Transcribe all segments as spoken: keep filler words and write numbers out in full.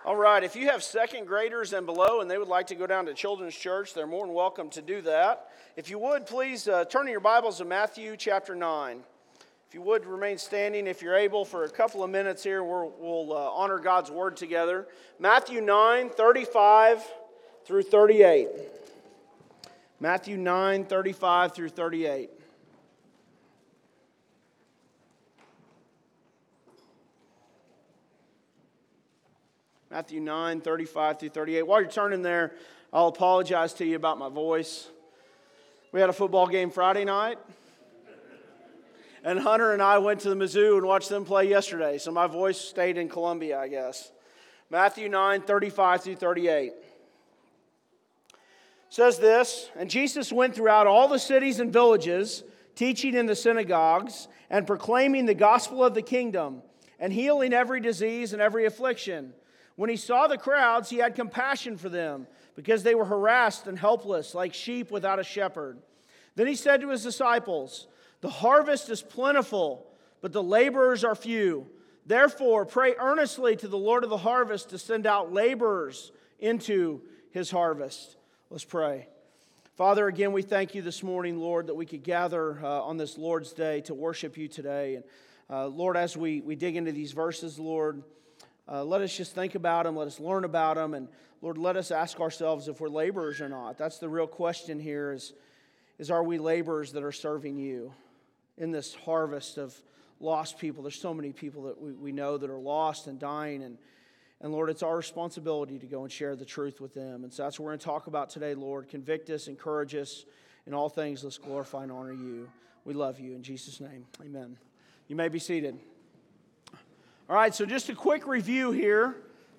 All right, if you have second graders and below and they would like to go down to Children's Church, they're more than welcome to do that. If you would, please uh, turn in your Bibles to Matthew chapter nine. If you would, remain standing if you're able for a couple of minutes here. We'll, we'll uh, honor God's Word together. Matthew nine, thirty-five through thirty-eight. Matthew nine, thirty-five through thirty-eight. Matthew nine, thirty-five through thirty-eight. While you're turning there, I'll apologize to you about my voice. We had a football game Friday night, and Hunter and I went to the Mizzou and watched them play yesterday, so my voice stayed in Columbia, I guess. Matthew nine, thirty-five through thirty-eight. Says this, "And Jesus went throughout all the cities and villages, teaching in the synagogues, and proclaiming the gospel of the kingdom, and healing every disease and every affliction. When he saw the crowds, he had compassion for them, because they were harassed and helpless, like sheep without a shepherd. Then he said to his disciples, 'The harvest is plentiful, but the laborers are few. Therefore, pray earnestly to the Lord of the harvest to send out laborers into his harvest.'" Let's pray. Father, again, we thank you this morning, Lord, that we could gather uh, on this Lord's Day to worship you today. And uh, Lord, as we, we dig into these verses, Lord, Uh, let us just think about them. Let us learn about them. And Lord, let us ask ourselves if we're laborers or not. That's the real question here is, is are we laborers that are serving you in this harvest of lost people? There's so many people that we, we know that are lost and dying. And, and Lord, it's our responsibility to go and share the truth with them. And so that's what we're going to talk about today, Lord. Convict us, encourage us. In all things, let's glorify and honor you. We love you. In Jesus' name, amen. You may be seated. All right, so just a quick review here,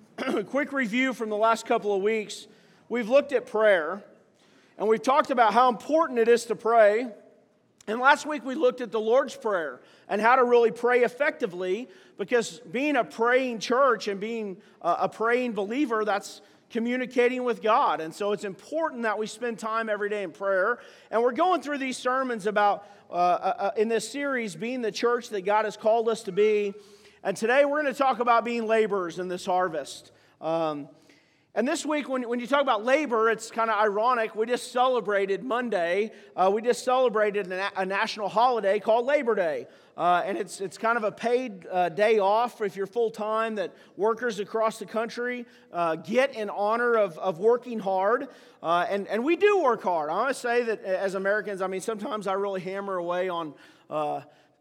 a quick review from the last couple of weeks. We've looked at prayer, and we've talked about how important it is to pray. And last week we looked at the Lord's Prayer and how to really pray effectively, because being a praying church and being a praying believer, that's communicating with God. And so it's important that we spend time every day in prayer. And we're going through these sermons about, uh, uh, in this series, being the church that God has called us to be. And today we're going to talk about being laborers in this harvest. Um, and this week, when, when you talk about labor, it's kind of ironic. We just celebrated Monday. Uh, we just celebrated a, a national holiday called Labor Day. Uh, and it's it's kind of a paid uh, day off if you're full-time that workers across the country uh, get in honor of, of working hard. Uh, and, and we do work hard. I want to say that as Americans, I mean, sometimes I really hammer away on Uh,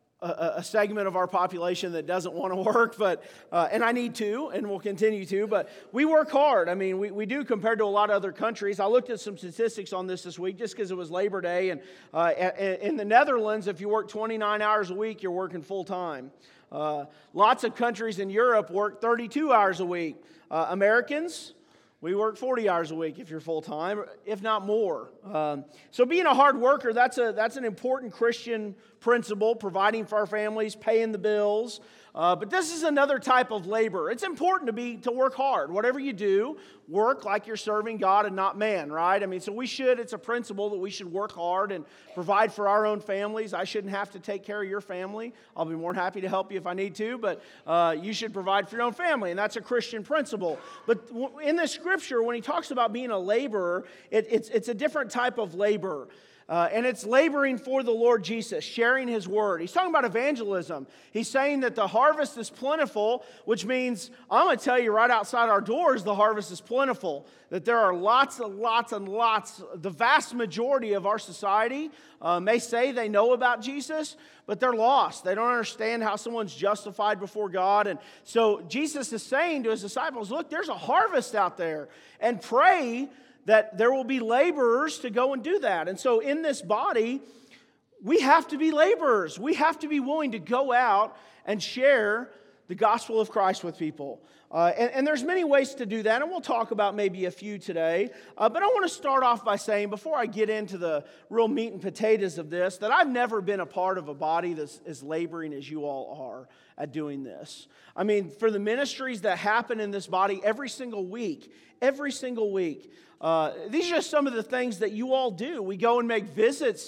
A, a segment of our population that doesn't want to work, but uh, and I need to, and will continue to, but we work hard. I mean, we, we do compared to a lot of other countries. I looked at some statistics on this this week just because it was Labor Day, and uh, in the Netherlands, if you work twenty-nine hours a week, you're working full-time. Uh, lots of countries in Europe work thirty-two hours a week. Uh, Americans, we work forty hours a week if you're full-time, if not more. Um, so being a hard worker, that's a that's an important Christian principle, providing for our families, paying the bills. Uh, but this is another type of labor. It's important to be to work hard. Whatever you do, work like you're serving God and not man, right? I mean, so we should, it's a principle that we should work hard and provide for our own families. I shouldn't have to take care of your family. I'll be more than happy to help you if I need to, but uh, you should provide for your own family, and that's a Christian principle. But in this scripture, when he talks about being a laborer, it, it's, it's a different type of labor. Uh, and it's laboring for the Lord Jesus, sharing His word. He's talking about evangelism. He's saying that the harvest is plentiful, which means, I'm going to tell you right outside our doors, the harvest is plentiful. That there are lots and lots and lots, the vast majority of our society uh, may say they know about Jesus, but they're lost. They don't understand how someone's justified before God. And so Jesus is saying to His disciples, look, there's a harvest out there, and pray that there will be laborers to go and do that. And so in this body, we have to be laborers. We have to be willing to go out and share the gospel of Christ with people. Uh, and, and there's many ways to do that, and we'll talk about maybe a few today. Uh, but I want to start off by saying, before I get into the real meat and potatoes of this, that I've never been a part of a body that's as laboring as you all are at doing this. I mean, for the ministries that happen in this body every single week, every single week, uh, these are just some of the things that you all do. We go and make visits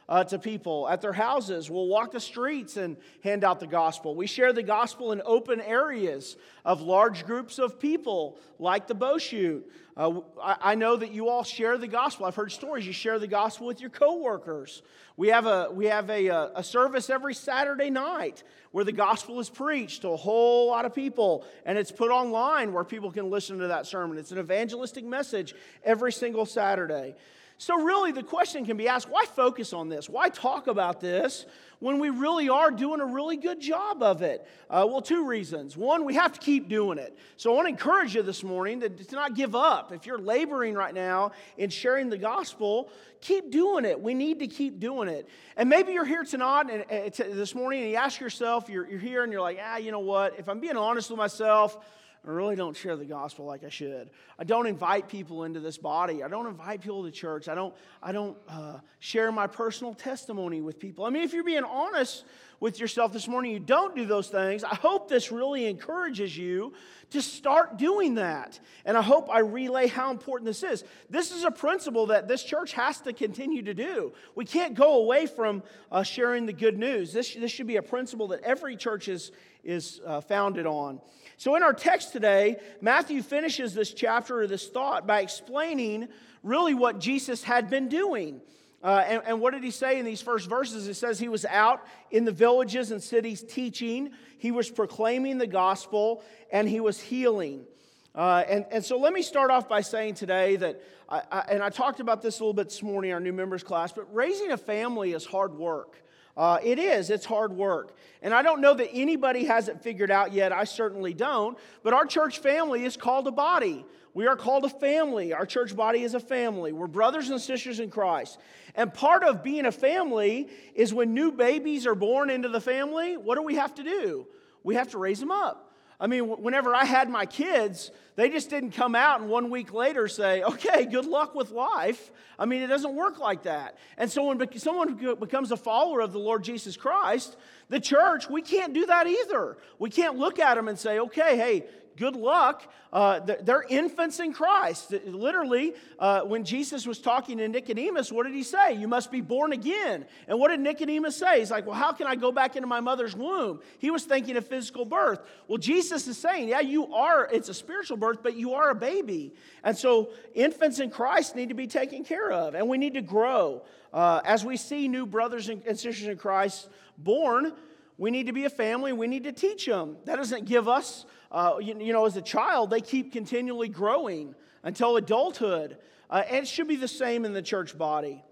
uh, to people at their houses. We'll walk the streets and hand out the gospel. We share the gospel in open areas of large groups of people, like the bow shoot. Uh, I, I know that you all share the gospel. I've heard stories. You share the gospel with your coworkers. We have a we have a, a service every Saturday night where the gospel is preached to a whole lot of people, and it's put online where people can listen to that sermon. It's an evangelistic message every single Saturday. So really the question can be asked, why focus on this? Why talk about this when we really are doing a really good job of it? Uh, well, two reasons. One, we have to keep doing it. So I want to encourage you this morning to, to not give up. If you're laboring right now in sharing the gospel, keep doing it. We need to keep doing it. And maybe you're here tonight and, and t- this morning and you ask yourself, you're, you're here and you're like, ah, you know what? If I'm being honest with myself, I really don't share the gospel like I should. I don't invite people into this body. I don't invite people to church. I don't, I don't uh, share my personal testimony with people. I mean, if you're being honest with yourself this morning, you don't do those things. I hope this really encourages you to start doing that. And I hope I relay how important this is. This is a principle that this church has to continue to do. We can't go away from uh, sharing the good news. This, this should be a principle that every church is, is uh, founded on. So in our text today, Matthew finishes this chapter or this thought by explaining really what Jesus had been doing. Uh, and, and what did he say in these first verses? It says he was out in the villages and cities teaching, he was proclaiming the gospel, and he was healing. Uh, and, and so let me start off by saying today that, I, I, and I talked about this a little bit this morning in our new members class, but raising a family is hard work. Uh, it is. It's hard work. And I don't know that anybody has it figured out yet. I certainly don't. But our church family is called a body. We are called a family. Our church body is a family. We're brothers and sisters in Christ. And part of being a family is when new babies are born into the family, what do we have to do? We have to raise them up. I mean, whenever I had my kids, they just didn't come out and one week later say, okay, good luck with life. I mean, it doesn't work like that. And so when someone becomes a follower of the Lord Jesus Christ, the church, we can't do that either. We can't look at them and say, okay, hey, good luck. Uh, they're infants in Christ. Literally, uh, when Jesus was talking to Nicodemus, what did he say? You must be born again. And what did Nicodemus say? He's like, well, how can I go back into my mother's womb? He was thinking of physical birth. Well, Jesus is saying, yeah, you are, it's a spiritual birth, but you are a baby. And so infants in Christ need to be taken care of, and we need to grow. Uh, as we see new brothers and sisters in Christ born, we need to be a family. We need to teach them. That doesn't give us, uh, you, you know, as a child, they keep continually growing until adulthood. Uh, and it should be the same in the church body.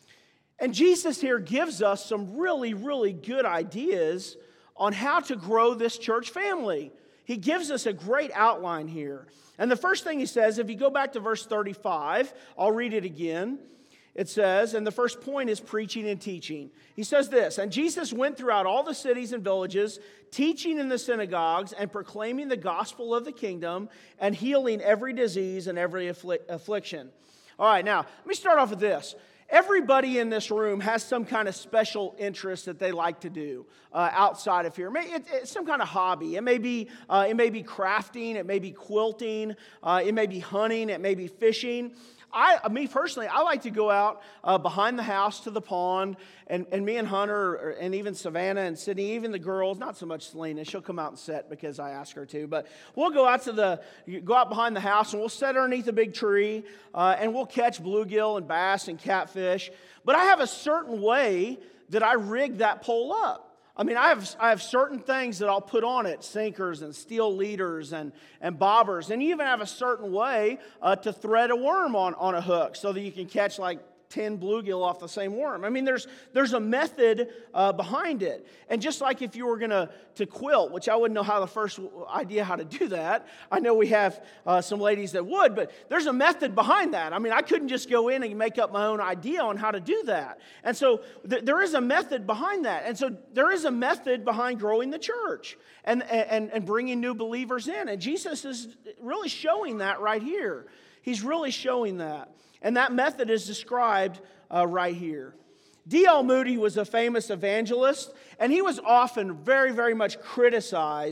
And Jesus here gives us some really, really good ideas on how to grow this church family. He gives us a great outline here. And the first thing he says, if you go back to verse thirty-five, I'll read it again. It says, and the first point is preaching and teaching. He says this, and Jesus went throughout all the cities and villages, teaching in the synagogues and proclaiming the gospel of the kingdom and healing every disease and every afflic- affliction. All right, now, let me start off with this. Everybody in this room has some kind of special interest that they like to do uh, outside of here. It, it's some kind of hobby. It may be uh, it may be crafting. It may be quilting. Uh, it may be hunting. It may be fishing. I, me personally, I like to go out uh, behind the house to the pond, and, and me and Hunter, and even Savannah and Sydney, even the girls, not so much Selena, she'll come out and sit because I ask her to, but we'll go out to the, go out behind the house, and we'll sit underneath a big tree, uh, and we'll catch bluegill and bass and catfish. But I have a certain way that I rig that pole up. I mean, I have I have certain things that I'll put on it, sinkers and steel leaders and, and bobbers. And you even have a certain way uh, to thread a worm on, on a hook so that you can catch like ten bluegill off the same worm. I mean, there's there's a method uh, behind it. And just like if you were going to to quilt, which I wouldn't know how the first idea how to do that. I know we have uh, some ladies that would, but there's a method behind that. I mean, I couldn't just go in and make up my own idea on how to do that. And so th- there is a method behind that. And so there is a method behind growing the church and, and, and bringing new believers in. And Jesus is really showing that right here. He's really showing that. And that method is described uh, right here. D L Moody was a famous evangelist, and he was often very, very much criticized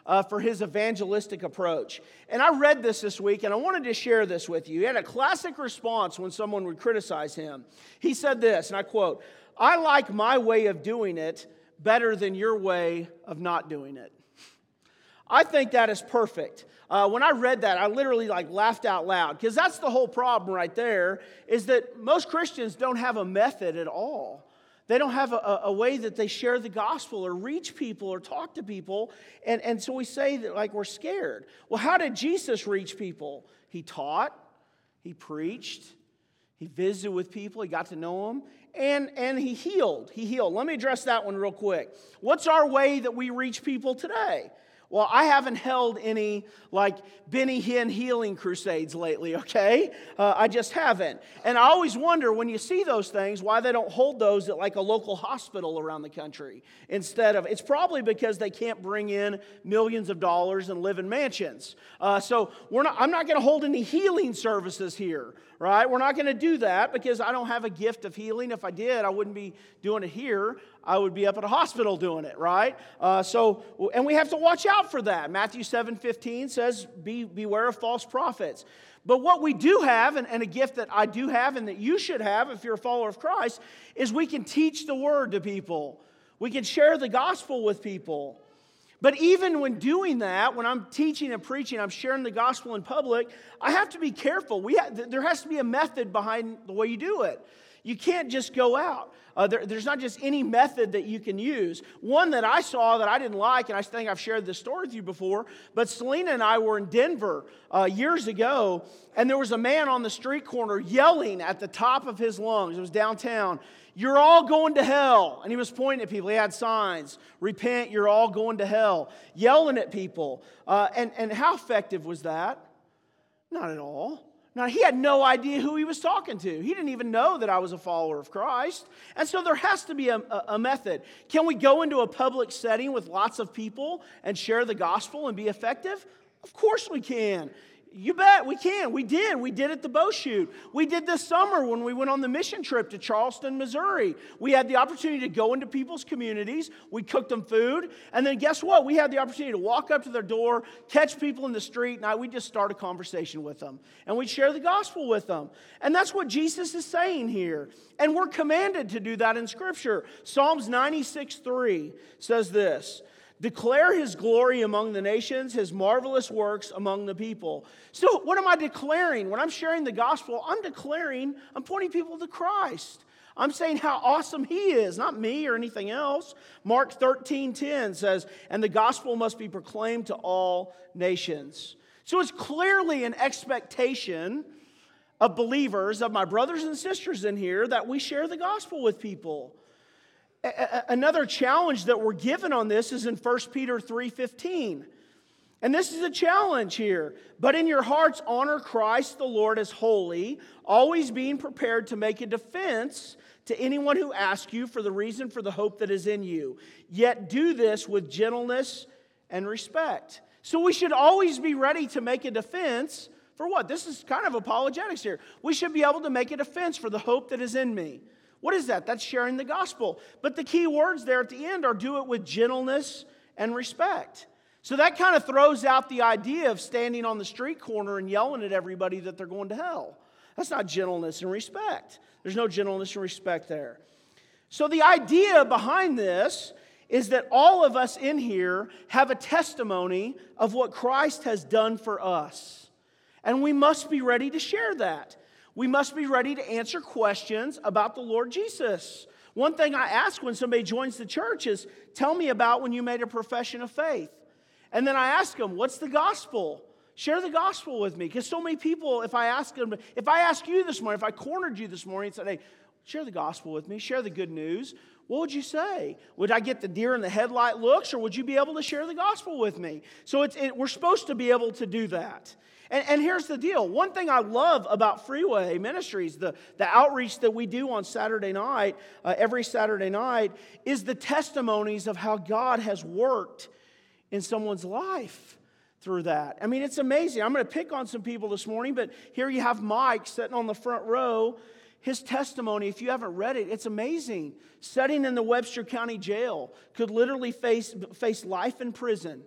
uh, for his evangelistic approach. And I read this this week, and I wanted to share this with you. He had a classic response when someone would criticize him. He said this, and I quote, "I like my way of doing it better than your way of not doing it." I think that is perfect. Uh, when I read that, I literally like laughed out loud, because that's the whole problem right there, is that most Christians don't have a method at all. They don't have a, a way that they share the gospel or reach people or talk to people. And, and so we say that like we're scared. Well, how did Jesus reach people? He taught, he preached, he visited with people, he got to know them, and, and he healed. He healed. Let me address that one real quick. What's our way that we reach people today? Well, I haven't held any, like, Benny Hinn healing crusades lately, okay? Uh, I just haven't. And I always wonder, when you see those things, why they don't hold those at, like, a local hospital around the country instead of... It's probably because they can't bring in millions of dollars and live in mansions. Uh, so we're not. I'm not going to hold any healing services here, right? We're not going to do that because I don't have a gift of healing. If I did, I wouldn't be doing it here. I would be up at a hospital doing it, right? Uh, so, and we have to watch out for that. Matthew seven fifteen says, Be, beware of false prophets. But what we do have, and, and a gift that I do have and that you should have if you're a follower of Christ, is we can teach the word to people. We can share the gospel with people. But even when doing that, when I'm teaching and preaching, I'm sharing the gospel in public, I have to be careful. We ha- there has to be a method behind the way you do it. You can't just go out. Uh, there, there's not just any method that you can use. One that I saw that I didn't like, and I think I've shared this story with you before, but Selena and I were in Denver uh, years ago, and there was a man on the street corner yelling at the top of his lungs. It was downtown. "You're all going to hell." And he was pointing at people. He had signs. "Repent, you're all going to hell." Yelling at people. Uh, and, and how effective was that? Not at all. Now, he had no idea who he was talking to. He didn't even know that I was a follower of Christ. And so there has to be a, a, a method. Can we go into a public setting with lots of people and share the gospel and be effective? Of course we can. You bet, we can. We did. We did at the bow shoot. We did this summer when we went on the mission trip to Charleston, Missouri. We had the opportunity to go into people's communities. We cooked them food. And then guess what? We had the opportunity to walk up to their door, catch people in the street, and I, we'd just start a conversation with them. And we'd share the gospel with them. And that's what Jesus is saying here. And we're commanded to do that in Scripture. Psalms ninety-six three says this, "Declare His glory among the nations, His marvelous works among the people." So what am I declaring? When I'm sharing the gospel, I'm declaring, I'm pointing people to Christ. I'm saying how awesome He is, not me or anything else. Mark thirteen ten says, "And the gospel must be proclaimed to all nations." So it's clearly an expectation of believers, of my brothers and sisters in here, that we share the gospel with people. Another challenge that we're given on this is in First Peter three fifteen. And this is a challenge here. "But in your hearts honor Christ the Lord as holy, always being prepared to make a defense to anyone who asks you for the reason for the hope that is in you. Yet do this with gentleness and respect." So we should always be ready to make a defense for what? This is kind of apologetics here. We should be able to make a defense for the hope that is in me. What is that? That's sharing the gospel. But the key words there at the end are do it with gentleness and respect. So that kind of throws out the idea of standing on the street corner and yelling at everybody that they're going to hell. That's not gentleness and respect. There's no gentleness and respect there. So the idea behind this is that all of us in here have a testimony of what Christ has done for us. And we must be ready to share that. We must be ready to answer questions about the Lord Jesus. One thing I ask when somebody joins the church is, tell me about when you made a profession of faith. And then I ask them, what's the gospel? Share the gospel with me. Because so many people, if I ask them, if I ask you this morning, if I cornered you this morning and said, hey, share the gospel with me, share the good news, what would you say? Would I get the deer in the headlight looks, or would you be able to share the gospel with me? So it's, it, we're supposed to be able to do that. And, and here's the deal. One thing I love about Freeway Ministries, the, the outreach that we do on Saturday night, uh, every Saturday night, is the testimonies of how God has worked in someone's life through that. I mean, it's amazing. I'm going to pick on some people this morning, but here you have Mike sitting on the front row. His testimony, if you haven't read it, it's amazing. Sitting in the Webster County Jail, could literally face, face life in prison.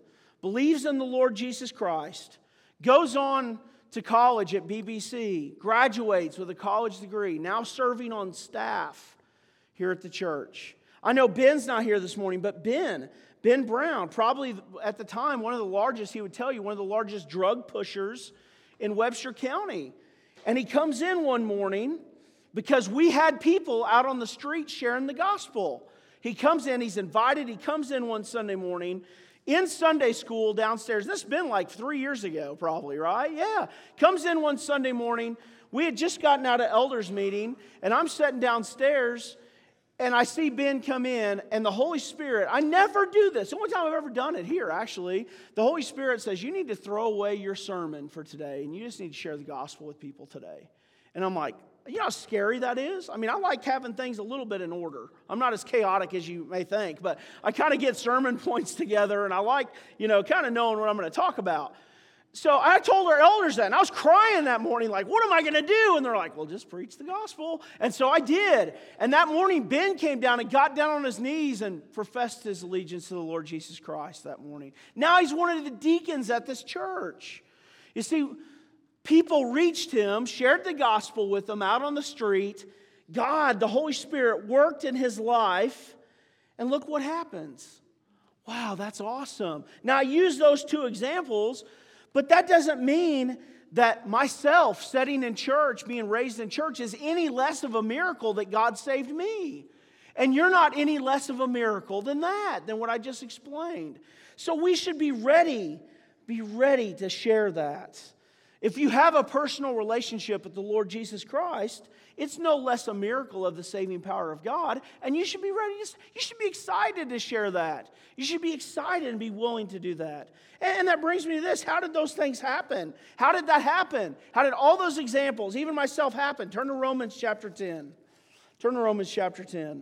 believes in the Lord Jesus Christ, goes on to college at B B C, graduates with a college degree, now serving on staff here at the church. I know Ben's not here this morning, but Ben, Ben Brown, probably at the time one of the largest, he would tell you, one of the largest drug pushers in Webster County. And he comes in one morning because we had people out on the street sharing the gospel. He comes in, he's invited, he comes in one Sunday morning in Sunday school downstairs. This has been like three years ago probably, right? Yeah. Comes in one Sunday morning. We had just gotten out of elders meeting, and I'm sitting downstairs, and I see Ben come in, and the Holy Spirit, I never do this. The only time I've ever done it here, actually, the Holy Spirit says, you need to throw away your sermon for today, and you just need to share the gospel with people today. And I'm like, you know how scary that is? I mean, I like having things a little bit in order. I'm not as chaotic as you may think, but I kind of get sermon points together, and I like, you know, kind of knowing what I'm going to talk about. So I told our elders that, and I was crying that morning, like, what am I going to do? And they're like, well, just preach the gospel. And so I did. And that morning, Ben came down and got down on his knees and professed his allegiance to the Lord Jesus Christ that morning. Now he's one of the deacons at this church. You see, people reached him, shared the gospel with him out on the street. God, the Holy Spirit, worked in his life. And look what happens. Wow, that's awesome. Now, I use those two examples, but that doesn't mean that myself sitting in church, being raised in church, is any less of a miracle that God saved me. And you're not any less of a miracle than that, than what I just explained. So we should be ready, be ready to share that. If you have a personal relationship with the Lord Jesus Christ, it's no less a miracle of the saving power of God, and you should be ready to, you should be excited to share that. You should be excited and be willing to do that. And that brings me to this. How did those things happen? How did that happen? How did all those examples, even myself, happen? Turn to Romans chapter ten. Turn to Romans chapter ten.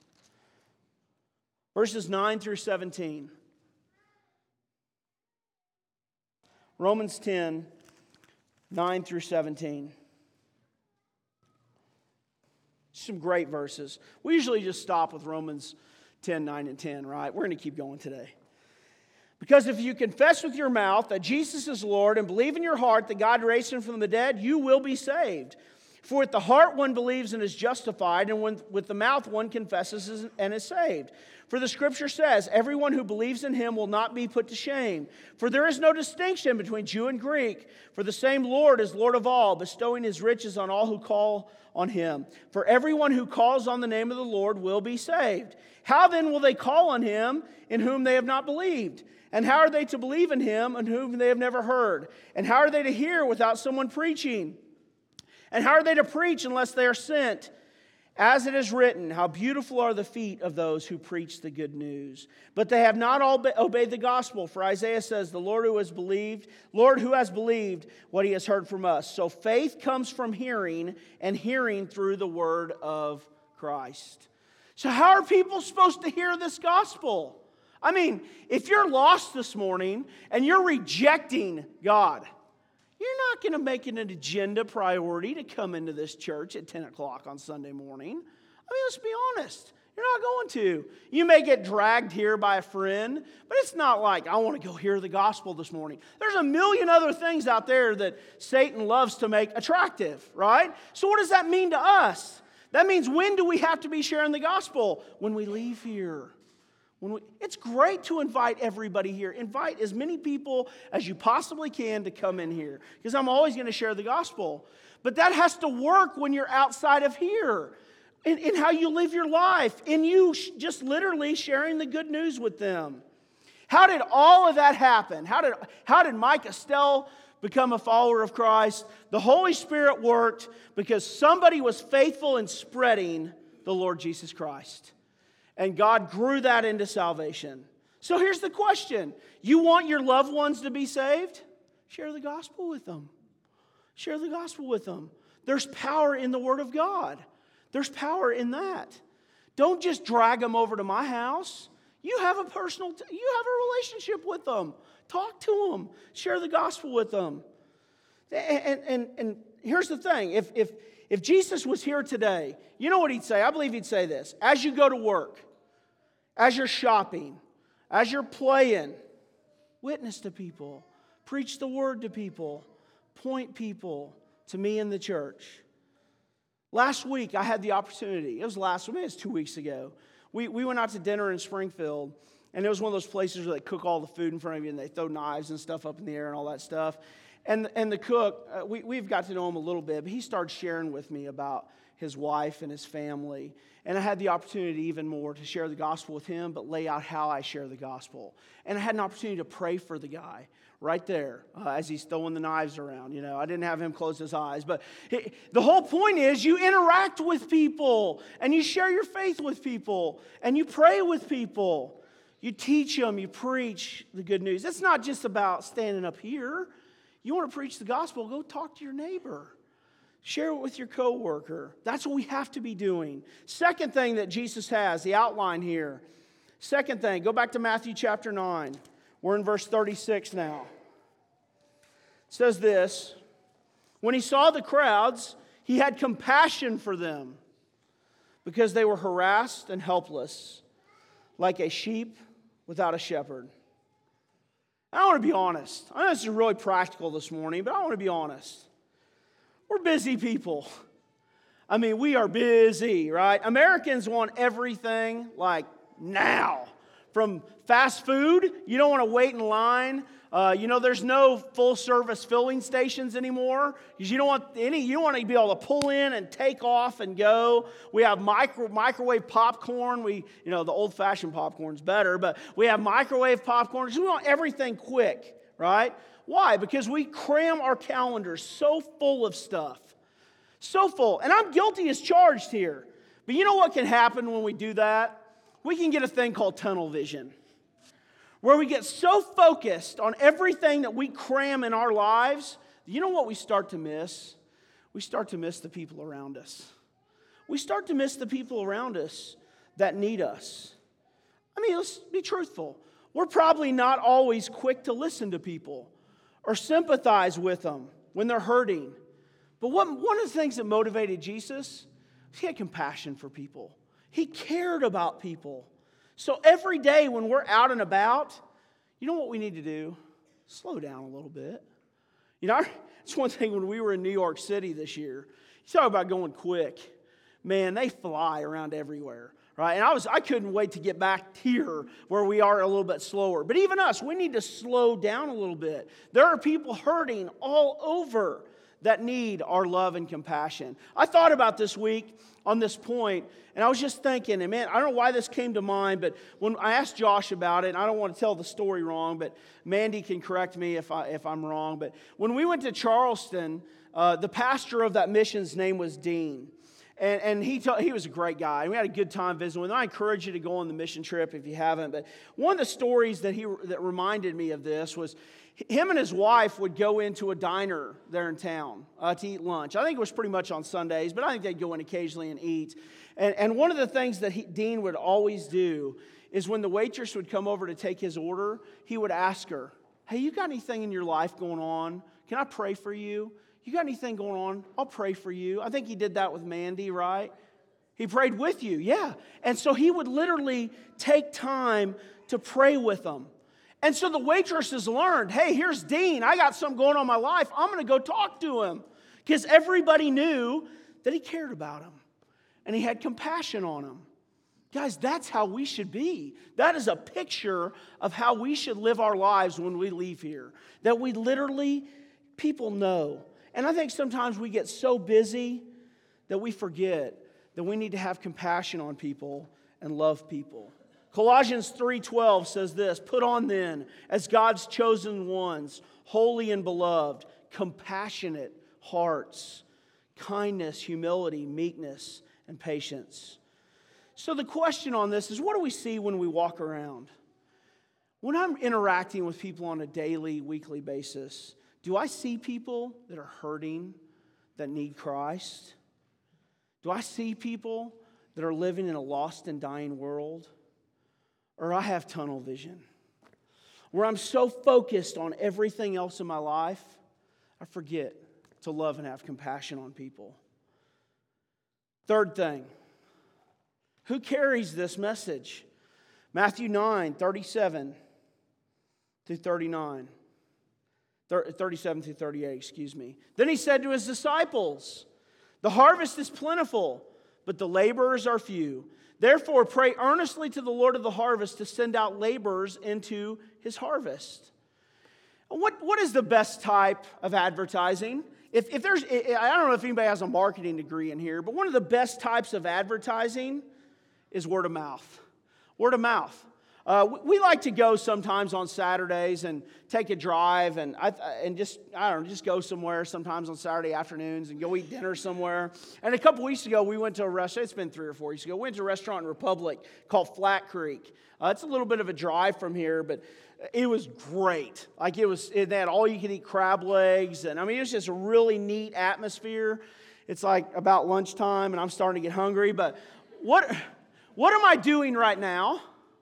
Verses nine through seventeen. Romans ten, nine through seventeen. Some great verses. We usually just stop with Romans ten, nine, and ten, right? We're going to keep going today. Because if you confess with your mouth that Jesus is Lord and believe in your heart that God raised him from the dead, you will be saved. For with the heart one believes and is justified, and with the mouth one confesses and is saved. For the Scripture says, everyone who believes in him will not be put to shame. For there is no distinction between Jew and Greek. For the same Lord is Lord of all, bestowing his riches on all who call on him. For everyone who calls on the name of the Lord will be saved. How then will they call on him in whom they have not believed? And how are they to believe in him in whom they have never heard? And how are they to hear without someone preaching? And how are they to preach unless they are sent? As it is written, how beautiful are the feet of those who preach the good news. But they have not all obeyed the gospel. For Isaiah says, the Lord who has believed, Lord who has believed what he has heard from us. So faith comes from hearing, and hearing through the word of Christ. So how are people supposed to hear this gospel? I mean, if you're lost this morning and you're rejecting God, you're not going to make it an agenda priority to come into this church at ten o'clock on Sunday morning. I mean, let's be honest. You're not going to. You may get dragged here by a friend, but it's not like, I want to go hear the gospel this morning. There's a million other things out there that Satan loves to make attractive, right? So what does that mean to us? That means, when do we have to be sharing the gospel? When we leave here. When we, it's great to invite everybody here. Invite as many people as you possibly can to come in here, because I'm always going to share the gospel. But that has to work when you're outside of here, in, in how you live your life, in you sh- just literally sharing the good news with them. How did all of that happen? How did, how did Mike Estelle become a follower of Christ? The Holy Spirit worked because somebody was faithful in spreading the Lord Jesus Christ. And God grew that into salvation. So here's the question. You want your loved ones to be saved? Share the gospel with them. Share the gospel with them. There's power in the Word of God. There's power in that. Don't just drag them over to my house. You have a personal, you have a relationship with them. Talk to them. Share the gospel with them. And, and, and here's the thing. If, if, if Jesus was here today, you know what he'd say? I believe he'd say this. As you go to work, as you're shopping, as you're playing, witness to people, preach the word to people, point people to me in the church. Last week, I had the opportunity. It was last week, it was two weeks ago. We, we went out to dinner in Springfield, and it was one of those places where they cook all the food in front of you, and they throw knives and stuff up in the air and all that stuff. And, and the cook, uh, we, we've got to know him a little bit, but he started sharing with me about his wife and his family. And I had the opportunity even more to share the gospel with him, but lay out how I share the gospel. And I had an opportunity to pray for the guy right there uh, as he's throwing the knives around. You know, I didn't have him close his eyes. But he, the whole point is you interact with people, and you share your faith with people, and you pray with people. You teach them, you preach the good news. It's not just about standing up here. You want to preach the gospel, go talk to your neighbor. Share it with your coworker. That's what we have to be doing. Second thing that Jesus has, the outline here. Second thing, go back to Matthew chapter nine. We're in verse thirty-six now. It says this, when he saw the crowds, he had compassion for them because they were harassed and helpless, like a sheep without a shepherd. I want to be honest. I know this is really practical this morning, but I want to be honest. We're busy people. I mean, we are busy, right? Americans want everything like now. From fast food, you don't want to wait in line. Uh, you know, there's no full-service filling stations anymore because you don't want any. You don't want to be able to pull in and take off and go. We have micro microwave popcorn. We, you know, the old-fashioned popcorn's better, but we have microwave popcorn. We want everything quick, right? Why? Because we cram our calendars so full of stuff, so full. And I'm guilty as charged here. But you know what can happen when we do that? We can get a thing called tunnel vision, where we get so focused on everything that we cram in our lives, you know what we start to miss? We start to miss the people around us. We start to miss the people around us that need us. I mean, let's be truthful. We're probably not always quick to listen to people or sympathize with them when they're hurting. But what, one of the things that motivated Jesus, he had compassion for people. He cared about people. So every day when we're out and about, you know what we need to do? Slow down a little bit. You know, it's one thing when we were in New York City this year. You talk about going quick. Man, they fly around everywhere, right? And I was I couldn't wait to get back here where we are a little bit slower. But even us, we need to slow down a little bit. There are people hurting all over that need our love and compassion. I thought about this week on this point, and I was just thinking, and man, I don't know why this came to mind, but when I asked Josh about it, and I don't want to tell the story wrong, but Mandy can correct me if, I, if I'm wrong, but when we went to Charleston, uh, the pastor of that mission's name was Dean. And, and he t- he was a great guy. We had a good time visiting with him. I encourage you to go on the mission trip if you haven't. But one of the stories that he that reminded me of this was him and his wife would go into a diner there in town uh, to eat lunch. I think it was pretty much on Sundays, but I think they'd go in occasionally and eat. And, and one of the things that he, Dean would always do is when the waitress would come over to take his order, he would ask her, hey, you got anything in your life going on? Can I pray for you? You got anything going on? I'll pray for you. I think he did that with Mandy, right? He prayed with you, yeah. And so he would literally take time to pray with them. And so the waitresses learned, hey, here's Dean. I got something going on in my life. I'm going to go talk to him. Because everybody knew that he cared about him. And he had compassion on him. Guys, that's how we should be. That is a picture of how we should live our lives when we leave here. That we literally, people know. And I think sometimes we get so busy that we forget that we need to have compassion on people and love people. Colossians three twelve says this, put on then, as God's chosen ones, holy and beloved, compassionate hearts, kindness, humility, meekness, and patience. So the question on this is, what do we see when we walk around? When I'm interacting with people on a daily, weekly basis, do I see people that are hurting, that need Christ? Do I see people that are living in a lost and dying world? Or I have tunnel vision, where I'm so focused on everything else in my life, I forget to love and have compassion on people. Third thing, who carries this message? Matthew nine thirty-seven. through thirty-nine. thirty-seven through thirty-eight, excuse me. Then he said to his disciples, "The harvest is plentiful, but the laborers are few. Therefore, pray earnestly to the Lord of the harvest to send out laborers into his harvest." What, what is the best type of advertising? If, if there's, I don't know if anybody has a marketing degree in here, but one of the best types of advertising is word of mouth. Word of mouth. Uh, we, we like to go sometimes on Saturdays and take a drive and I, and just, I don't know, just go somewhere sometimes on Saturday afternoons and go eat dinner somewhere. And a couple weeks ago, we went to a restaurant. It's been three or four weeks ago. We went to a restaurant in Republic called Flat Creek. Uh, it's a little bit of a drive from here, but it was great. Like it was, it had all you could eat crab legs. And I mean, it was just a really neat atmosphere. It's like about lunchtime and I'm starting to get hungry. But what, what am I doing right now?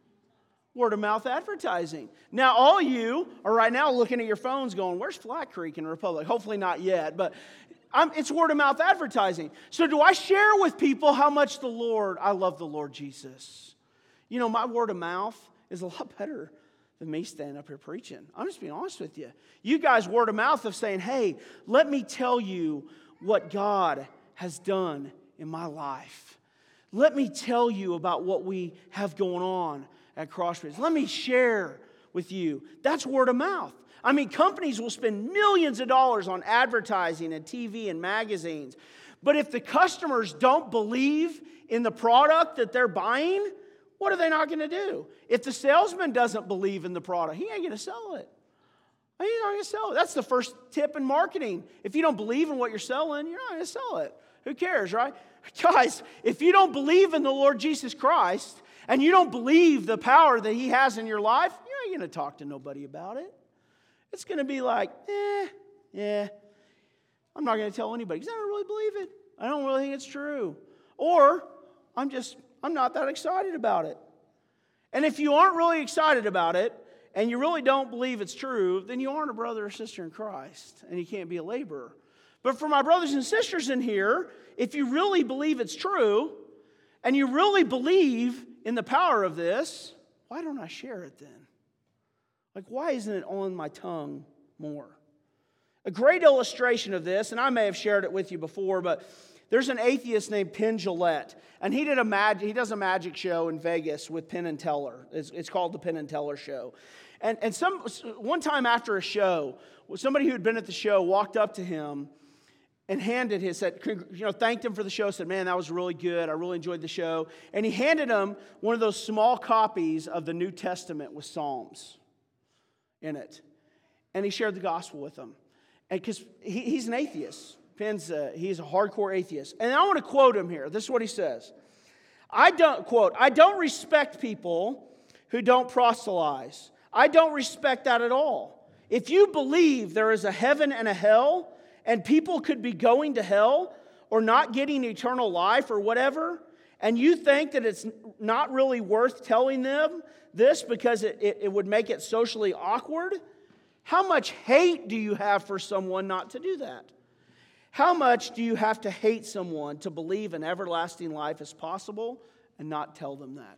Word of mouth advertising. Now, all you are right now looking at your phones going, "Where's Flat Creek in Republic?" Hopefully not yet, but I'm, it's word of mouth advertising. So do I share with people how much the Lord, I love the Lord Jesus? You know, my word of mouth is a lot better than me standing up here preaching. I'm just being honest with you. You guys word of mouth of saying, "Hey, let me tell you what God has done in my life. Let me tell you about what we have going on at Crossroads. Let me share with you." That's word of mouth. I mean, companies will spend millions of dollars on advertising and T V and magazines. But if the customers don't believe in the product that they're buying, what are they not going to do? If the salesman doesn't believe in the product, he ain't going to sell it. He's not going to sell it. That's the first tip in marketing. If you don't believe in what you're selling, you're not going to sell it. Who cares, right? Guys, if you don't believe in the Lord Jesus Christ, and you don't believe the power that He has in your life, you ain't going to talk to nobody about it. It's going to be like, eh, yeah, I'm not going to tell anybody because I don't really believe it. I don't really think it's true. Or I'm just, I'm not that excited about it. And if you aren't really excited about it, and you really don't believe it's true, then you aren't a brother or sister in Christ, and you can't be a laborer. But for my brothers and sisters in here, if you really believe it's true, and you really believe in the power of this, why don't I share it then? Like, why isn't it on my tongue more? A great illustration of this, and I may have shared it with you before, but there's an atheist named Penn Jillette, and he did a mag- he does a magic show in Vegas with Penn and Teller. It's, it's called the Penn and Teller Show. And, and some one time after a show, somebody who had been at the show walked up to him and handed his, said, you know, thanked him for the show, said, "Man, that was really good. I really enjoyed the show." And he handed him one of those small copies of the New Testament with Psalms in it. And he shared the gospel with them. And because he, he's an atheist. Penn's a, he's a hardcore atheist. And I want to quote him here. This is what he says. I don't, quote, "I don't respect people who don't proselytize. I don't respect that at all. If you believe there is a heaven and a hell, and people could be going to hell or not getting eternal life or whatever, and you think that it's not really worth telling them this because it, it, it would make it socially awkward, how much hate do you have for someone not to do that? How much do you have to hate someone to believe an everlasting life is possible and not tell them that?"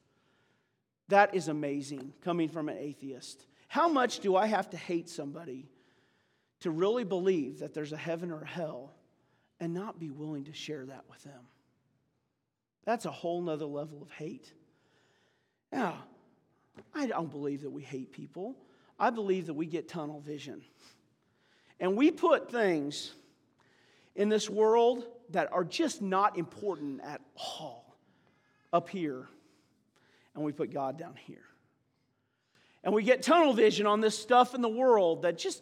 That is amazing, coming from an atheist. How much do I have to hate somebody to really believe that there's a heaven or a hell and not be willing to share that with them? That's a whole nother level of hate. Now, I don't believe that we hate people. I believe that we get tunnel vision. And we put things in this world that are just not important at all up here, and we put God down here. And we get tunnel vision on this stuff in the world that just,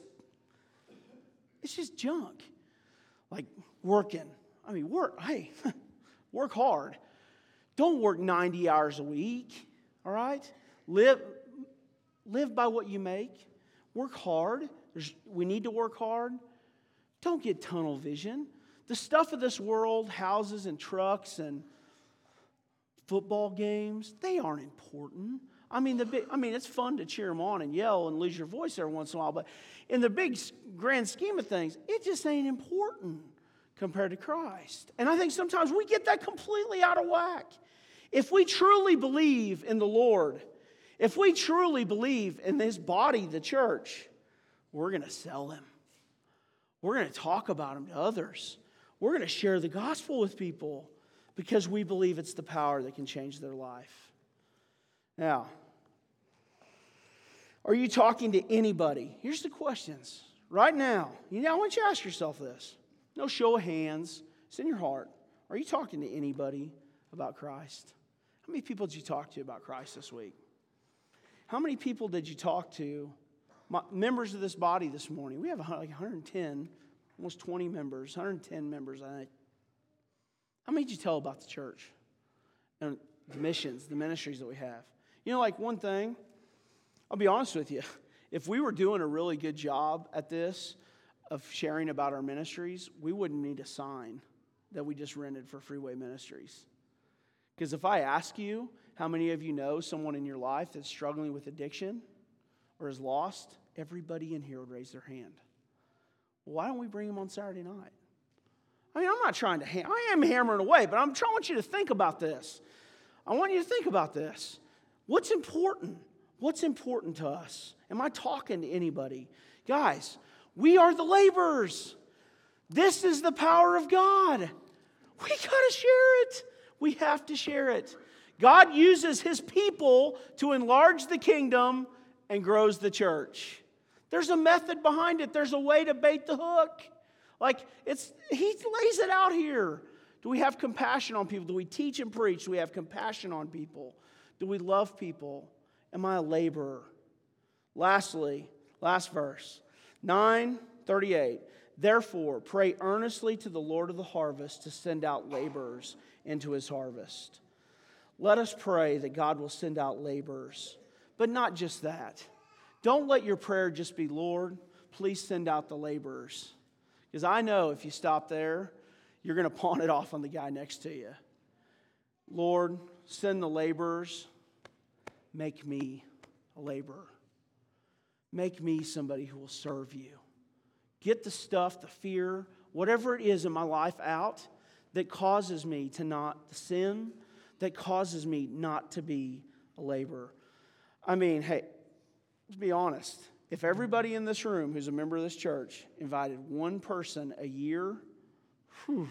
it's just junk. Like working. I mean, work, hey, work hard. Don't work ninety hours a week, all right? Live, live by what you make. Work hard. There's, we need to work hard. Don't get tunnel vision. The stuff of this world, houses and trucks and football games, they aren't important. I mean, the big, I mean, it's fun to cheer them on and yell and lose your voice every once in a while, but in the big grand scheme of things, it just ain't important compared to Christ. And I think sometimes we get that completely out of whack. If we truly believe in the Lord, If we truly believe in this body, the church, we're going to sell him. We're going to talk about him to others. We're going to share the gospel with people because we believe it's the power that can change their life. Now, are you talking to anybody? Here's the questions. Right now, you know, I want you to ask yourself this. No show of hands. It's in your heart. Are you talking to anybody about Christ? How many people did you talk to about Christ this week? How many people did you talk to, my, members of this body this morning? We have like one hundred ten, almost twenty members, one hundred ten members, I think. How many did you tell about the church and the missions, the ministries that we have? You know, like one thing, I'll be honest with you. If we were doing a really good job at this, of sharing about our ministries, we wouldn't need a sign that we just rented for Freeway Ministries. Because if I ask you, how many of you know someone in your life that's struggling with addiction or is lost, everybody in here would raise their hand. Well, why don't we bring them on Saturday night? I mean, I'm not trying to, ha- I am hammering away, but I'm trying, I want you to think about this. I want you to think about this. What's important? What's important to us? Am I talking to anybody? Guys, we are the laborers. This is the power of God. We got to share it. We have to share it. God uses His people to enlarge the kingdom and grows the church. There's a method behind it. There's a way to bait the hook. Like, it's He lays it out here. Do we have compassion on people? Do we teach and preach? Do we have compassion on people? Do we love people? Am I a laborer? Lastly, last verse, nine thirty-eight. Therefore, pray earnestly to the Lord of the harvest to send out laborers into His harvest. Let us pray that God will send out laborers. But not just that. Don't let your prayer just be, Lord, please send out the laborers. Because I know if you stop there, you're going to pawn it off on the guy next to you. Lord, send the laborers. Make me a laborer. Make me somebody who will serve you. Get the stuff, the fear, whatever it is in my life out that causes me to not sin, that causes me not to be a laborer. I mean, hey, let's be honest. If everybody in this room who's a member of this church invited one person a year, whew,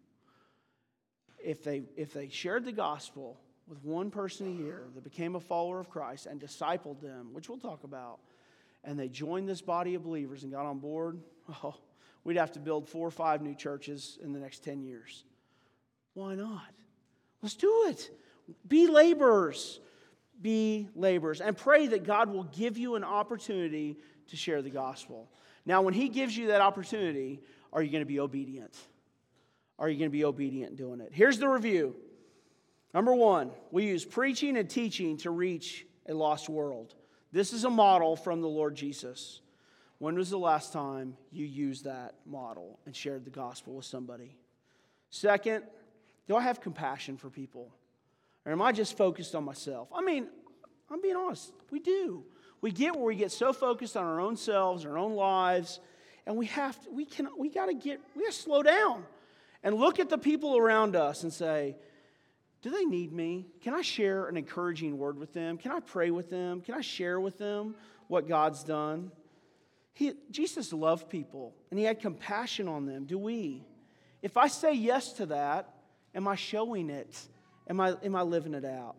if they if they shared the gospel with one person a year that became a follower of Christ and discipled them, which we'll talk about, and they joined this body of believers and got on board, oh, we'd have to build four or five new churches in the next ten years. Why not? Let's do it. Be laborers. Be laborers. And pray that God will give you an opportunity to share the gospel. Now, when He gives you that opportunity, are you going to be obedient? Are you going to be obedient in doing it? Here's the review. Number one, we use preaching and teaching to reach a lost world. This is a model from the Lord Jesus. When was the last time you used that model and shared the gospel with somebody? Second, do I have compassion for people? Or am I just focused on myself? I mean, I'm being honest. We do. We get where we get so focused on our own selves, our own lives, and we have to, we can, we got to get, we got to slow down and look at the people around us and say, do they need me? Can I share an encouraging word with them? Can I pray with them? Can I share with them what God's done? He, Jesus loved people, and He had compassion on them. Do we? If I say yes to that, am I showing it? Am I, am I living it out?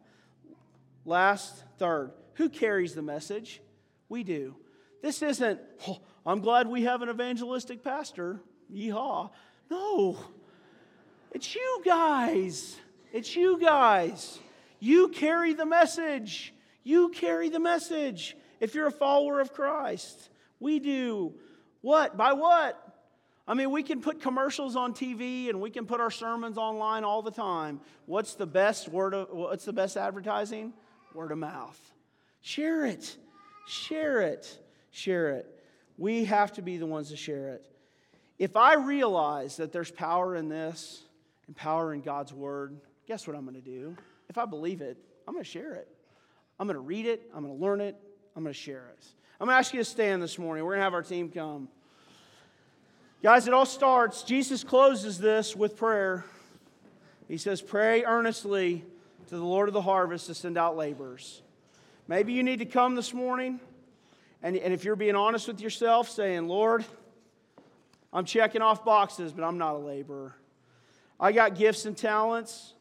Last, third, who carries the message? We do. This isn't, oh, I'm glad we have an evangelistic pastor. Yeehaw. No. It's you guys. It's you guys. You carry the message. You carry the message. If you're a follower of Christ, we do. What? By what? I mean, we can put commercials on T V and we can put our sermons online all the time. What's the best word of, what's the best advertising? Word of mouth. Share it. Share it. Share it. We have to be the ones to share it. If I realize that there's power in this and power in God's word, guess what I'm going to do? If I believe it, I'm going to share it. I'm going to read it. I'm going to learn it. I'm going to share it. I'm going to ask you to stand this morning. We're going to have our team come. Guys, it all starts, Jesus closes this with prayer. He says, pray earnestly to the Lord of the harvest to send out laborers. Maybe you need to come this morning, and, and if you're being honest with yourself, saying, Lord, I'm checking off boxes, but I'm not a laborer. I got gifts and talents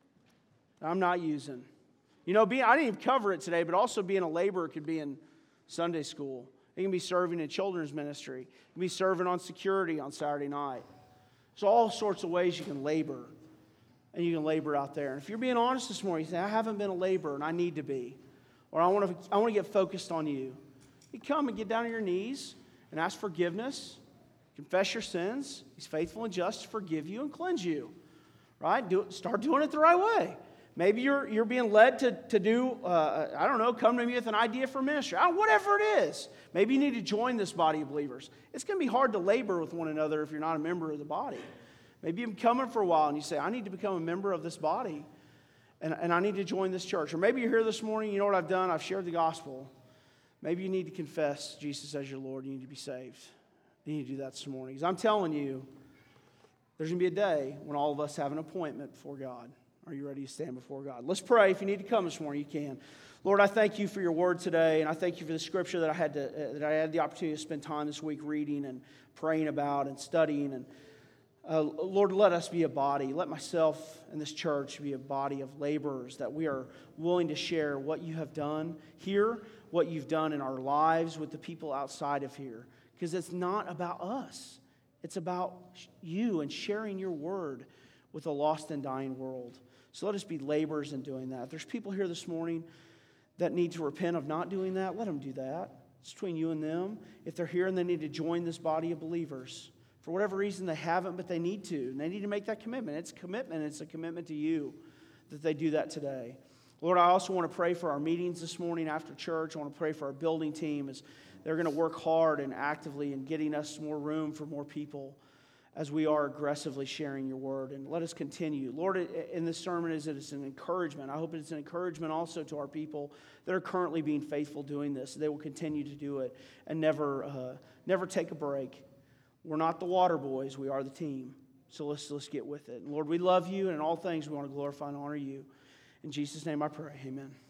I'm not using. You know, being, I didn't even cover it today, but also being a laborer could be in Sunday school. It can be serving in children's ministry. It can be serving on security on Saturday night. There's all sorts of ways you can labor, and you can labor out there. And if you're being honest this morning, you say, I haven't been a laborer, and I need to be. Or I want to, I want to get focused on you. You come and get down on your knees and ask forgiveness. Confess your sins. He's faithful and just to forgive you and cleanse you. Right? Do it, start doing it the right way. Maybe you're, you're being led to, to do, uh, I don't know, come to me with an idea for ministry. I don't, whatever it is. Maybe you need to join this body of believers. It's going to be hard to labor with one another if you're not a member of the body. Maybe you've been coming for a while and you say, I need to become a member of this body. And, and I need to join this church. Or maybe you're here this morning, you know what I've done? I've shared the gospel. Maybe you need to confess Jesus as your Lord. You need to be saved. You need to do that this morning. Because I'm telling you, there's going to be a day when all of us have an appointment before God. Are you ready to stand before God? Let's pray. If you need to come this morning, you can. Lord, I thank you for your word today, and I thank you for the scripture that I had to, uh, that I had the opportunity to spend time this week reading and praying about and studying. And uh, Lord, let us be a body. Let myself and this church be a body of laborers, that we are willing to share what you have done here, what you've done in our lives with the people outside of here. Because it's not about us. It's about you and sharing your word with a lost and dying world. So let us be laborers in doing that. If there's people here this morning that need to repent of not doing that, let them do that. It's between you and them. If they're here and they need to join this body of believers, for whatever reason they haven't, but they need to, and they need to make that commitment. It's a commitment. It's a commitment to you that they do that today. Lord, I also want to pray for our meetings this morning after church. I want to pray for our building team as they're going to work hard and actively in getting us more room for more people as we are aggressively sharing your word. And let us continue. Lord, in this sermon, is it is an encouragement. I hope it's an encouragement also to our people that are currently being faithful doing this. They will continue to do it and never, uh, never take a break. We're not the water boys. We are the team. So let's, let's get with it. And Lord, we love you, and in all things we want to glorify and honor you. In Jesus' name I pray. Amen.